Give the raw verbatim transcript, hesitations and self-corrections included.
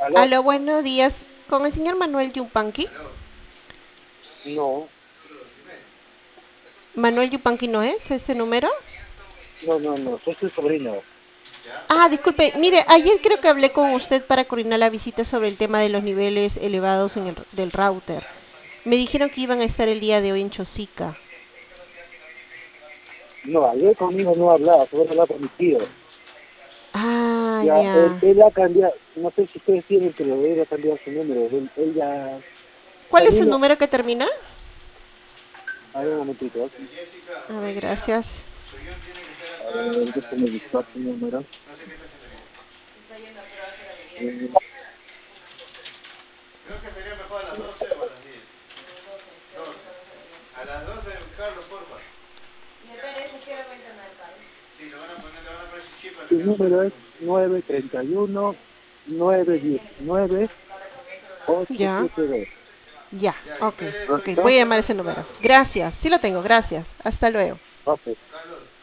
¿Aló? Aló, buenos días. Con el señor Manuel Yupanqui. No, Manuel Yupanqui no es ese número. no, no, no, soy su sobrino. Ah, disculpe. Mire, ayer creo que hablé con usted para coordinar la visita sobre el tema de los niveles elevados en el, del router. Me dijeron que iban a estar el día de hoy en Chosica. No, ayer conmigo no hablaba, solo hablaba con mi tío. Ah, Ya, él, ya. él ha cambiado, no sé si ustedes tienen, pero él ha cambiado su número. Él, él ya, ¿Cuál es también, el lo- número que termina? a ver un momentito, ¿eh? A ver, gracias. A ver, déjame buscar su número. Eh, Su número es nueve tres uno, nueve uno nueve, ocho Ya, siete dos. ya. Ok, ok. Voy ¿Listo? a llamar ese número. Gracias. Sí lo tengo, gracias. Hasta luego. Ok.